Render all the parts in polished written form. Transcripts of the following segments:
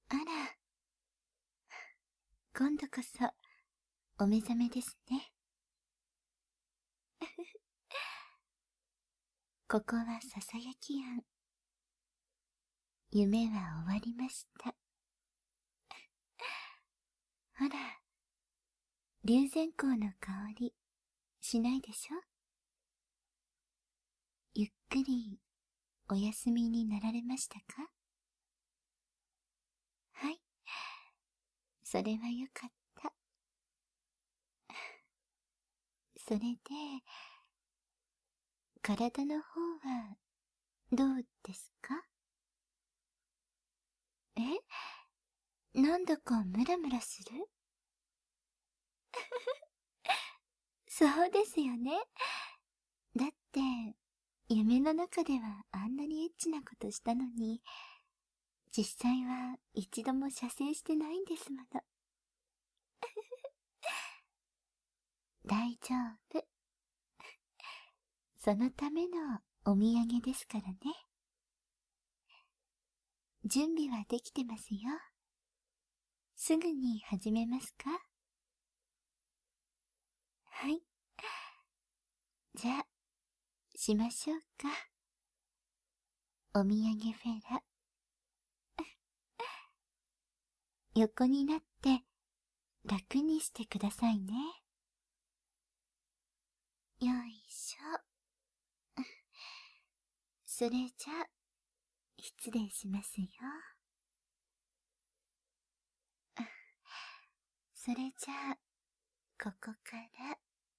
あら、今度こそお目覚めですね。ここはささやき庵。夢は終わりました。ほら、龍涎香の香りしないでしょ？ゆっくりお休みになられましたか？はい、それはよかった。それで、体の方はどうですか？なんだかムラムラする？そうですよね。だって、夢の中ではあんなにエッチなことしたのに、実際は一度も射精してないんですもの。大丈夫。そのためのお土産ですからね。準備はできてますよ。すぐに始めますか？はい。じゃあ、しましょうか。お土産フェラ。横になって楽にしてくださいね。よいしょ。それじゃ、失礼しますよ。それじゃあ、ここから、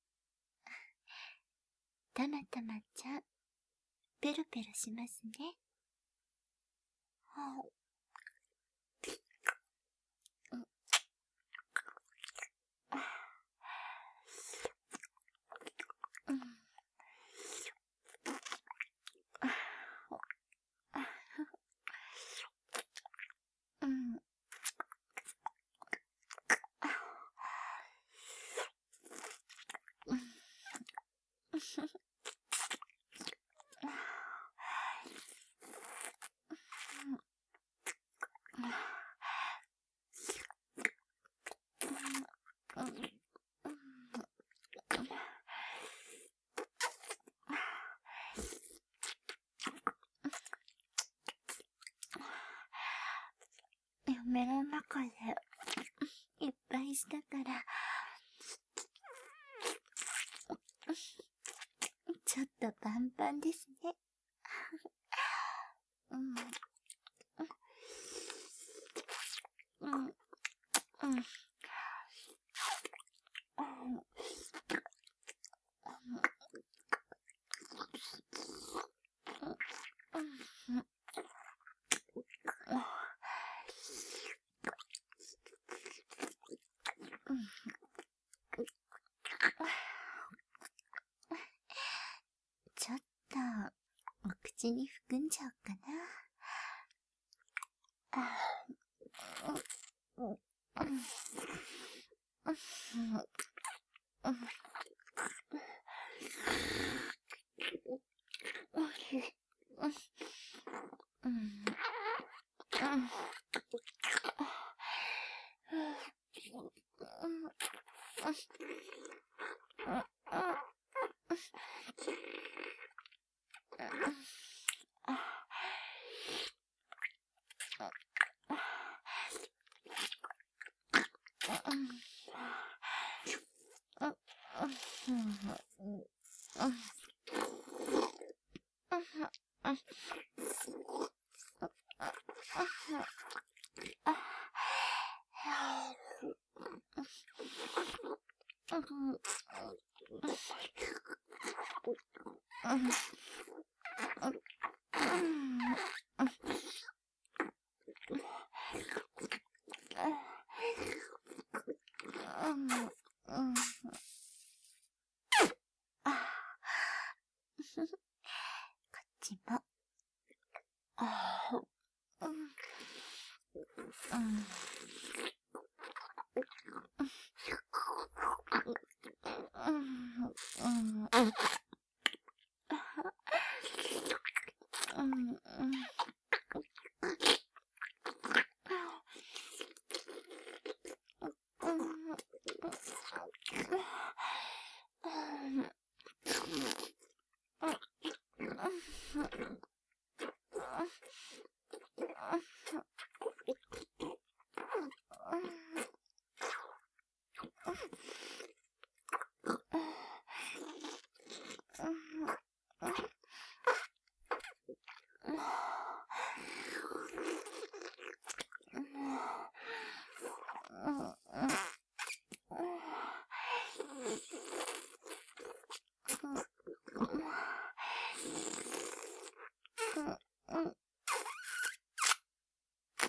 たまたまちゃん、ペロペロしますね。夢の中でいっぱいしたから、ちょっとパンパンですね。ちょっとお口に含んじゃおうかな。こっちも。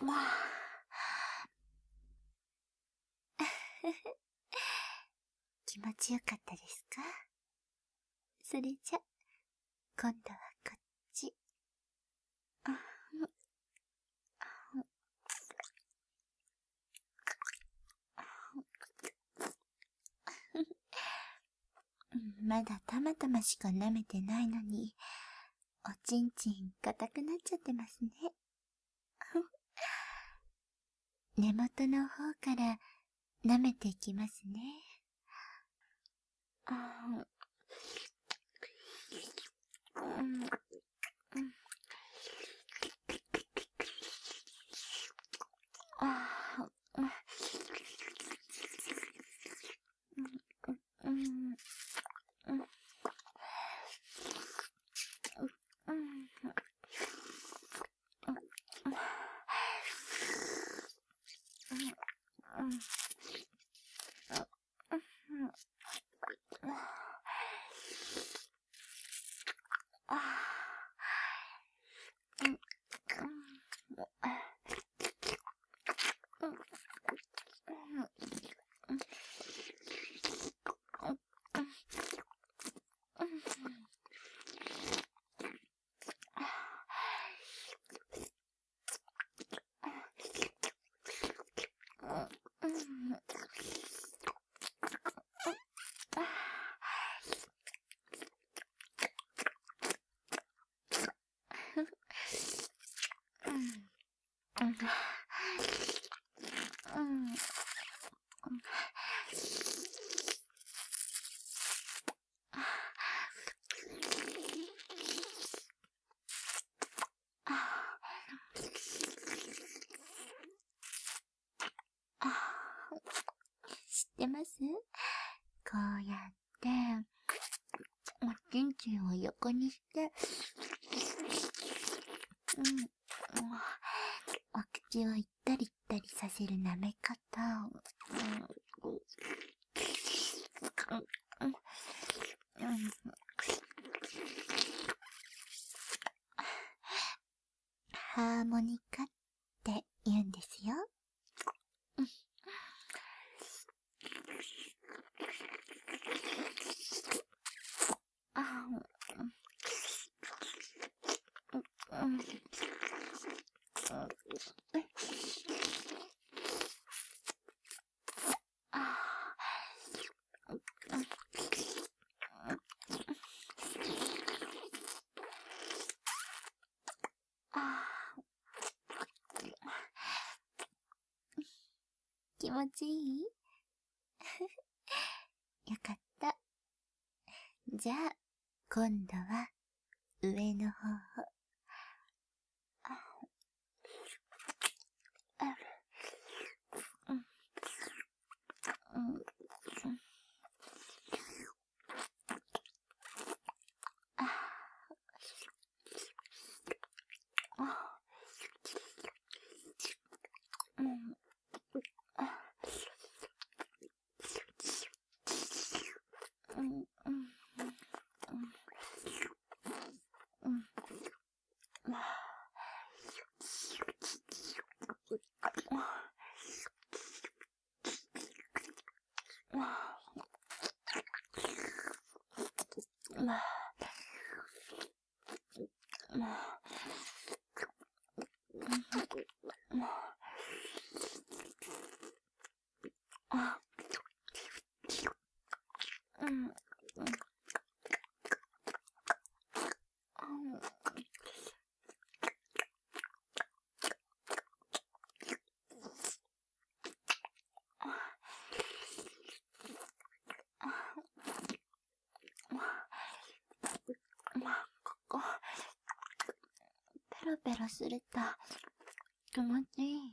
まあ気持ちよかったですか？それじゃ、今度はこっち。まだたまたましか舐めてないのに、おちんちん硬くなっちゃってますね。根元の方から舐めていきますね。知ってます？こうやって、おちんちんを横にして、お口を行ったり行ったりさせる舐め方。ハーモニカって言うんですよ。気持ちいい？よかった。じゃあ、今度は上の方を。ここ、ペロペロすると気持ちいい？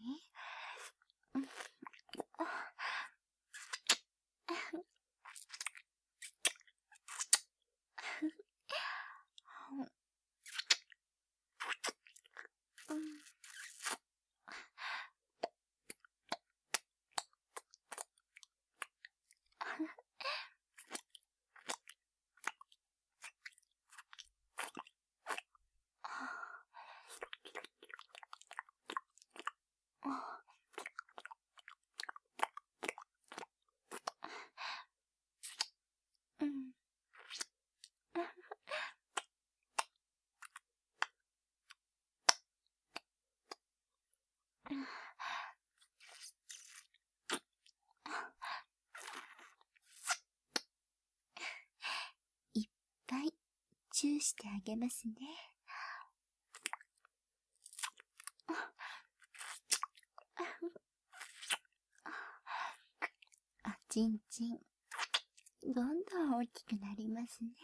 してあげますね。ちんちん、どんどん大きくなりますね。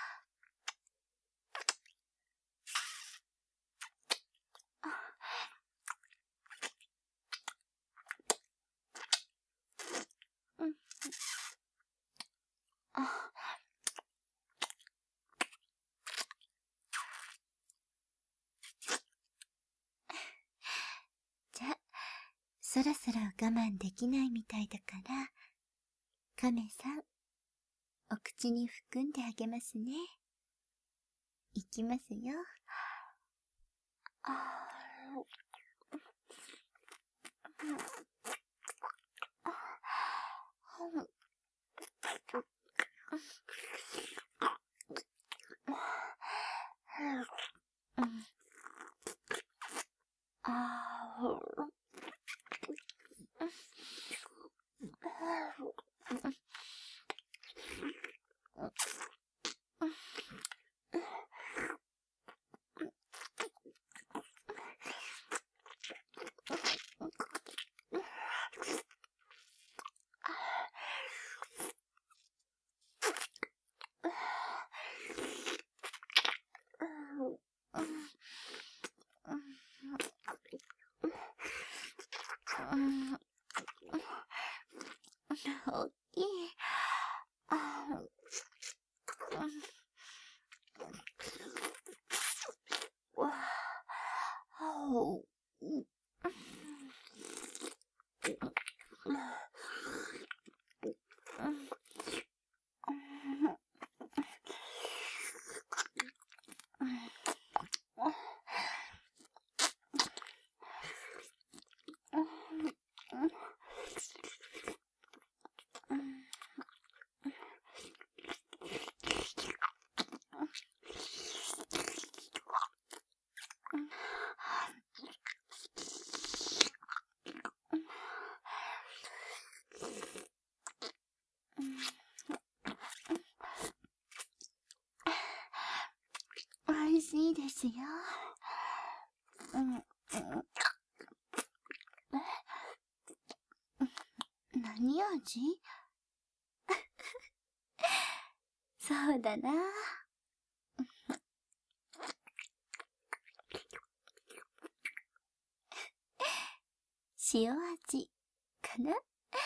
じゃあ、そろそろ我慢できないみたいだから、カメさん、お口に含んであげますね。いきますよ。大きい。美味しいですよ。何味？そうだな。塩味かな？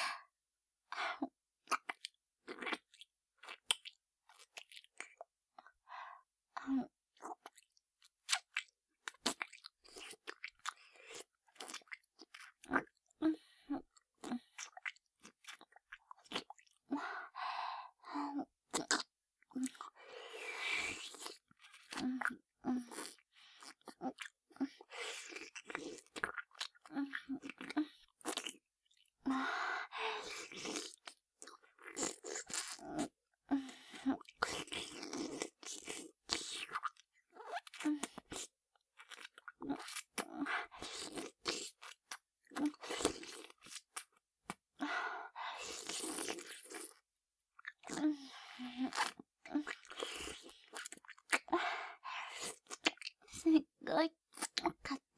すっごい硬い。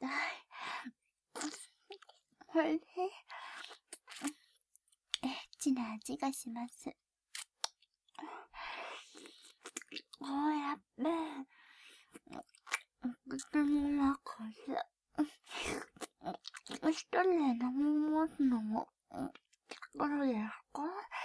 おいしい。エッチな味がします。やっべえ。口の中で。一人で飲みますのも、どうですか？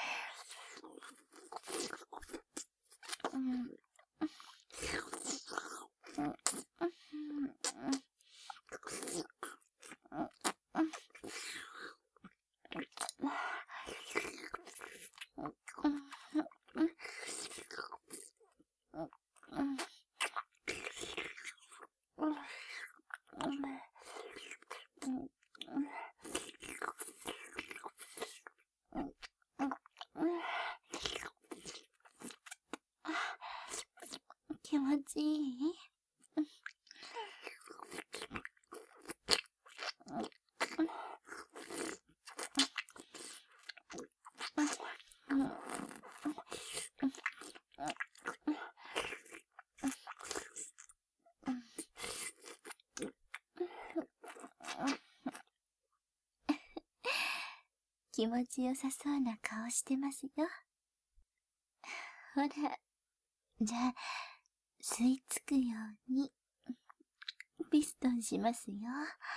気持ちいい？ 気持ちよさそうな顔してますよ。ほら、じゃあ、吸い付くように、ピストンしますよ。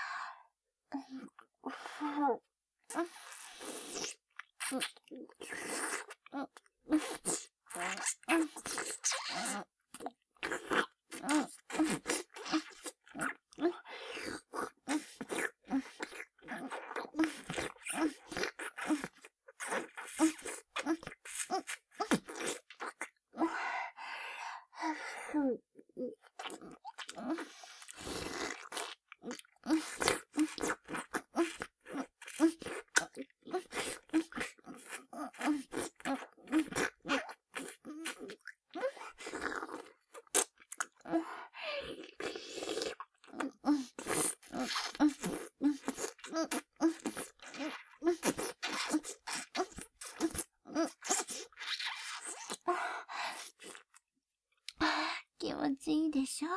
気持ちいいでしょ？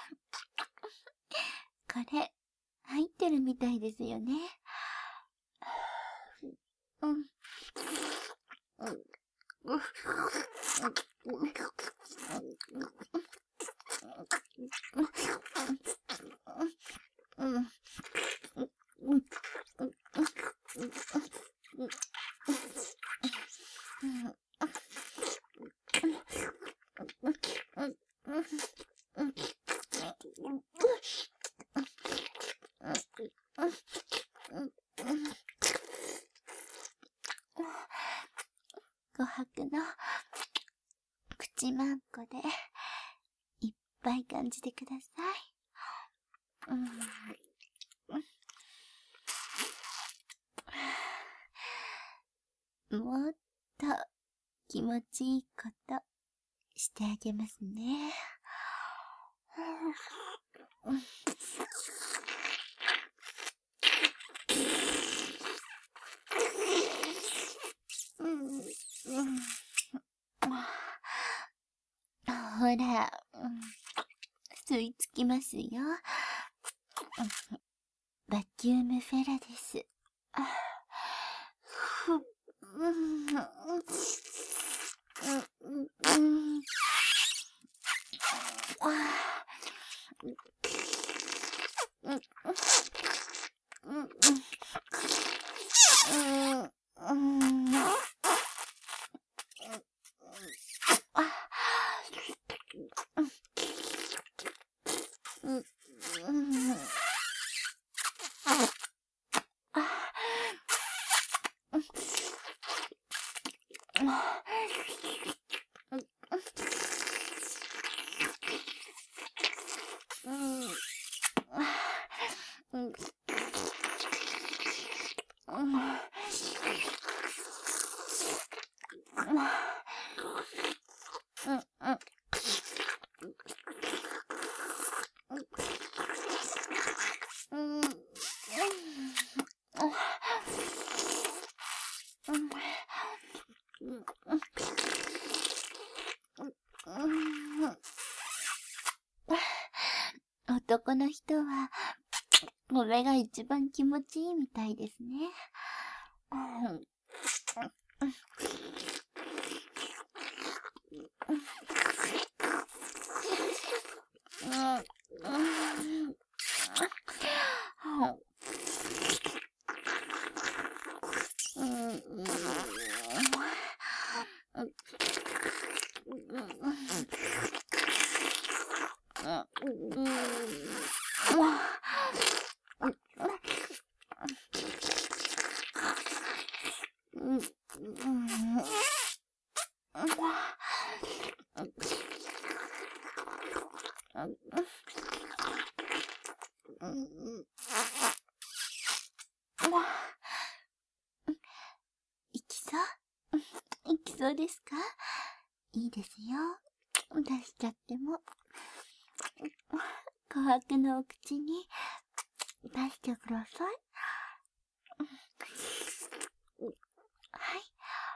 これ、入ってるみたいですよね。琥珀の口マンコでいっぱい感じてください。もっと気持ちいいことしてあげますね。ほら、吸い付きますよ。バキュームフェラです。男の人はこれが一番気持ちいいみたいですね。いきそうですか？いいですよ。出しちゃっても。琥珀のお口に出してください。はい。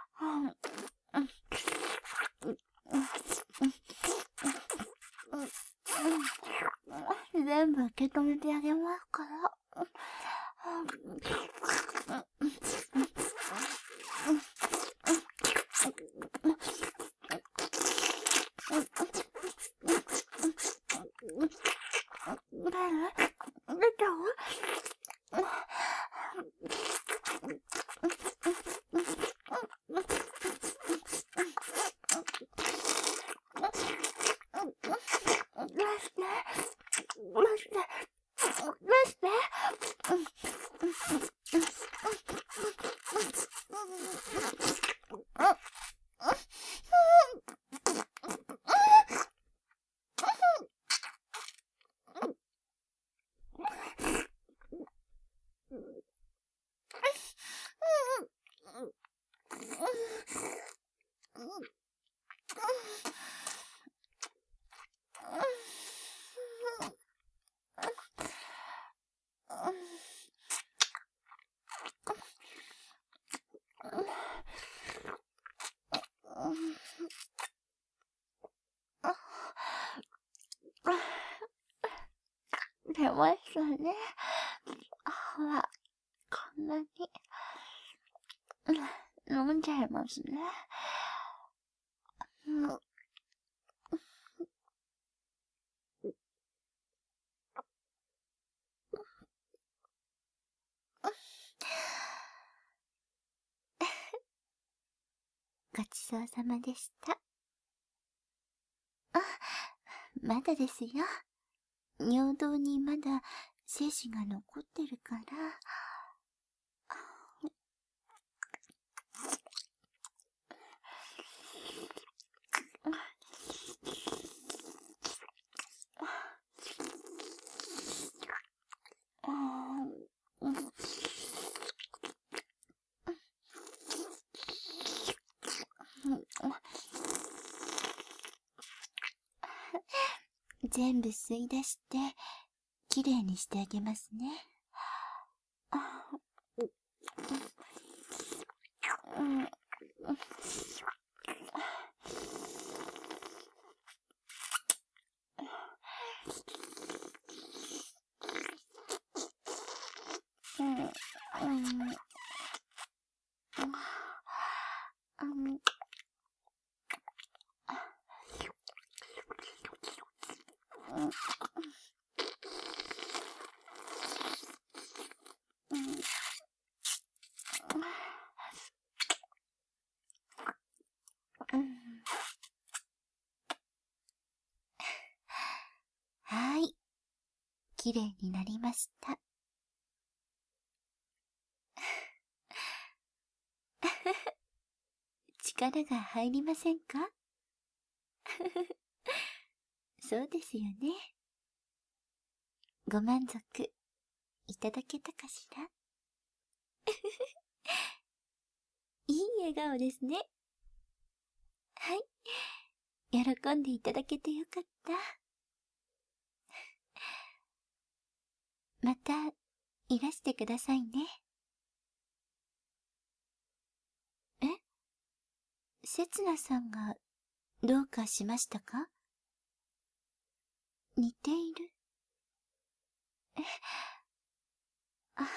全部受け止めてあげますから。 ね。ほら、こんなに、飲んじゃいますね。ごちそうさまでした。あ、まだですよ。尿道にまだ精子が残ってるから。全部吸い出して、きれいにしてあげますね。はい。きれいになりました。力が入りませんか？そうですよね。ご満足いただけたかしら？いい笑顔ですね。はい。喜んでいただけてよかった。また、いらしてくださいね。え？せつなさんがどうかしましたか？似ている？あ、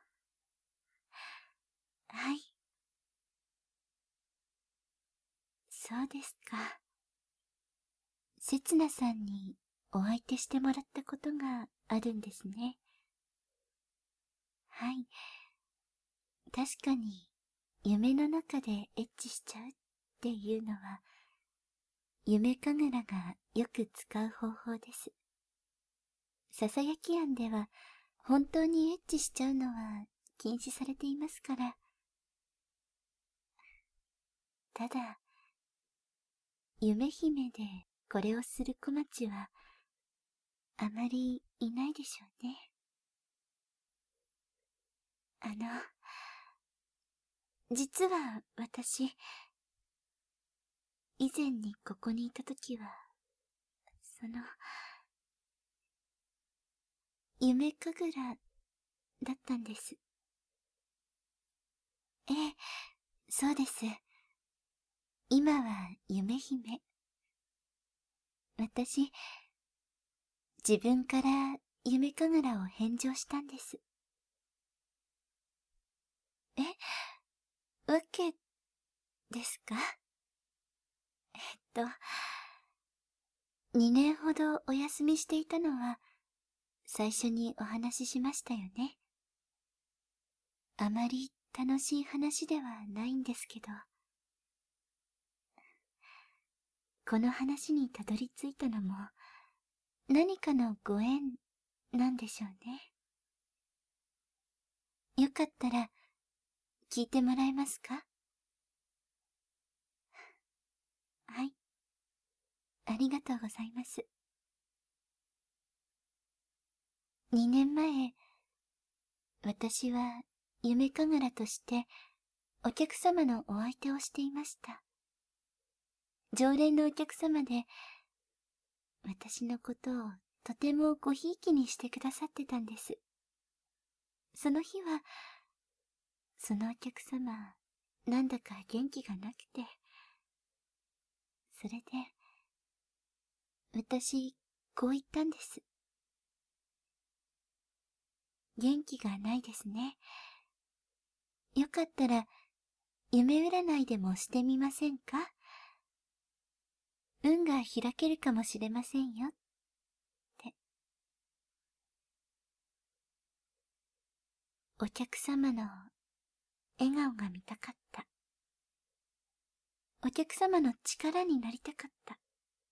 はい。そうですか。せつなさんにお相手してもらったことがあるんですね。はい。確かに、夢の中でエッチしちゃうっていうのは、夢神楽がよく使う方法です。ささやき庵では、本当にエッチしちゃうのは禁止されていますから。ただ、夢姫でこれをする小町は、あまりいないでしょうね。実は私、以前にここにいたときは、夢神楽だったんです。ええ、そうです。今は夢姫。私、自分から夢神楽を返上したんです。え、わけですか？と、2年ほどお休みしていたのは、最初にお話ししましたよね。あまり楽しい話ではないんですけど、この話にたどり着いたのも、何かのご縁なんでしょうね。よかったら、聞いてもらえますか？はい。ありがとうございます。2年前、私は夢神楽としてお客様のお相手をしていました。常連のお客様で、私のことをとてもごひいきにしてくださってたんです。その日は、そのお客様、なんだか元気がなくて、それで、私、こう言ったんです。 元気がないですね。よかったら、夢占いでもしてみませんか？運が開けるかもしれませんよ。って。お客様の笑顔が見たかった。お客様の力になりたかった。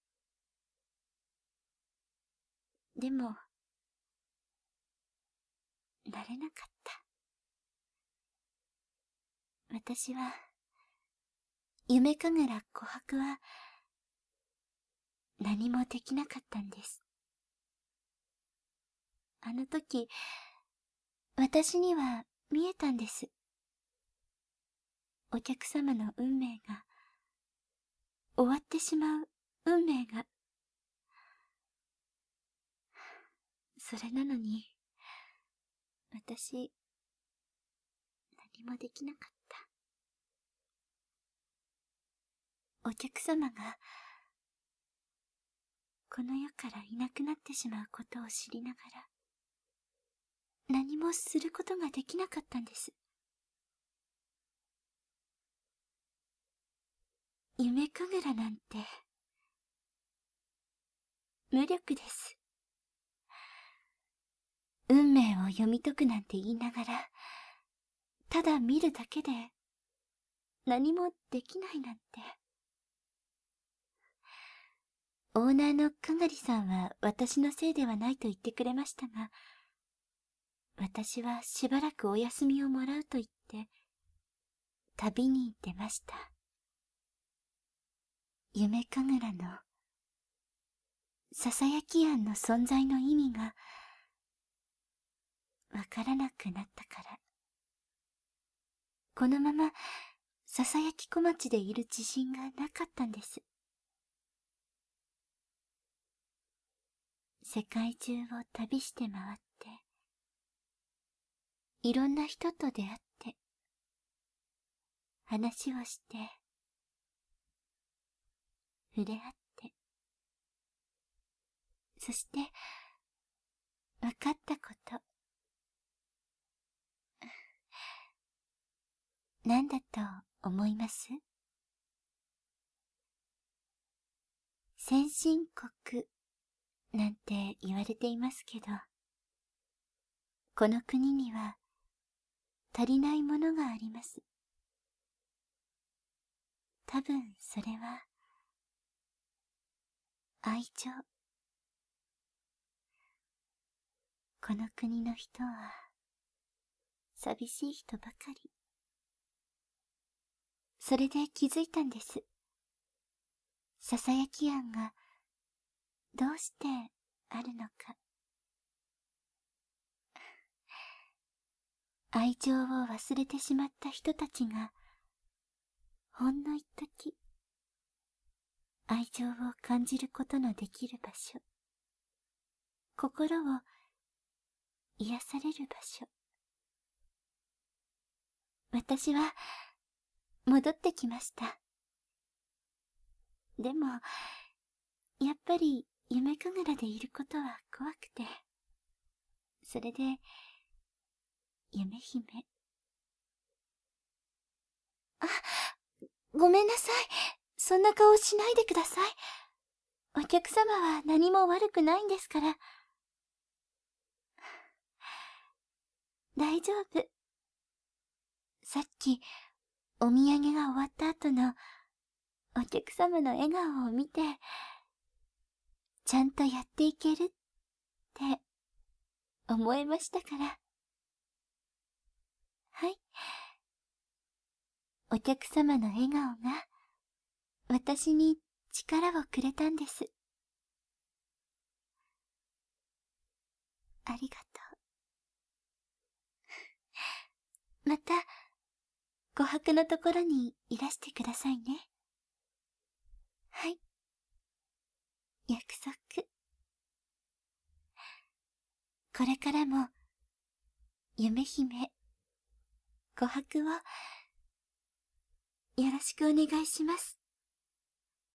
でも、なれなかった。私は、夢神楽琥珀は、何もできなかったんです。あの時、私には見えたんです。お客様の運命が、終わってしまう運命が。それなのに、私、何もできなかった。お客様が、この世からいなくなってしまうことを知りながら、何もすることができなかったんです。夢神楽なんて、無力です。運命を読み解くなんて言いながら、ただ見るだけで、何もできないなんて。オーナーのかがりさんは私のせいではないと言ってくれましたが、私はしばらくお休みをもらうと言って、旅に出ました。夢神楽の、ささやき庵の存在の意味が、わからなくなったから。このまま、ささやき小町でいる自信がなかったんです。世界中を旅して回って、いろんな人と出会って、話をして、触れ合って、そして、わかったこと。何だと思います？先進国なんて言われていますけど、この国には足りないものがあります。多分それは愛情。この国の人は寂しい人ばかり。それで気づいたんです。ささやき庵がどうしてあるのか。愛情を忘れてしまった人たちがほんの一時愛情を感じることのできる場所、心を癒される場所。私は戻ってきました。でもやっぱり夢神楽でいることは怖くて、それで夢姫。あ、ごめんなさい。そんな顔しないでください。お客様は何も悪くないんですから。大丈夫。さっきお土産が終わった後のお客様の笑顔を見て、ちゃんとやっていけるって思えましたから。はい。お客様の笑顔が私に力をくれたんです。ありがとう。また琥珀のところにいらしてくださいね。はい。約束。これからも夢姫琥珀をよろしくお願いします。